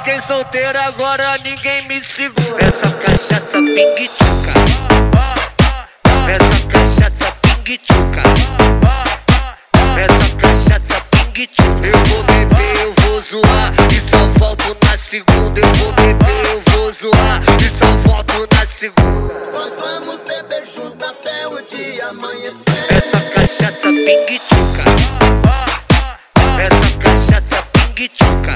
fiquei solteiro, agora ninguém me segura. Essa cachaça pingue-tchuca, essa cachaça pingue-tchuca, essa cachaça pingue-tchuca. Eu vou beber, eu vou zoar e só volto na segunda. Eu vou beber, eu vou zoar e só volto na segunda. Nós vamos beber junto até o dia amanhecer. Essa cachaça pingue-tchuca, essa cachaça pingue-tchuca,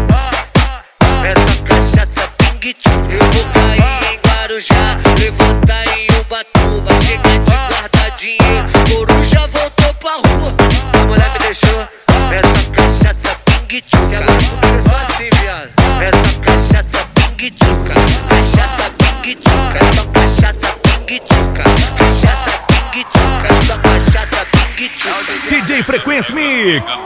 essa cachaça pingue-tchuca. Eu vou cair em Guarujá, levantar em Ubatuba, chegar de guardar dinheiro, coruja voltou pra rua. A mulher me deixou. Essa cachaça pingue-tchuca, ela começou assim, viado. Essa cachaça pingue-tchuca, cachaça pingue-tchuca, essa cachaça pingue-tchuca, cachaça pingue-tchuca, essa cachaça pingue-tchuca. DJ Frequência Mix.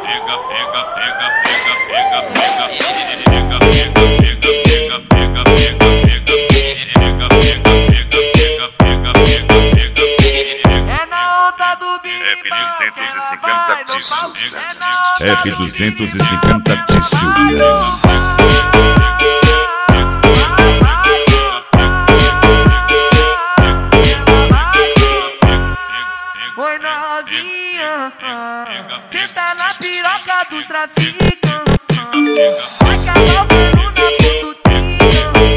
F250 Tício. F250 Tício. Oi novinha, senta na piroca dos traficantes. Vai calar o pelo na pontutinha.